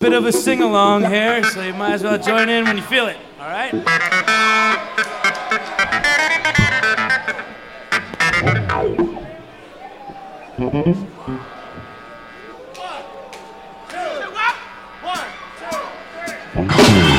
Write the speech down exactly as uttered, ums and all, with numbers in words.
Bit of a sing-along here, so you might as well join in when you feel it, all right? One, two, one, two, three.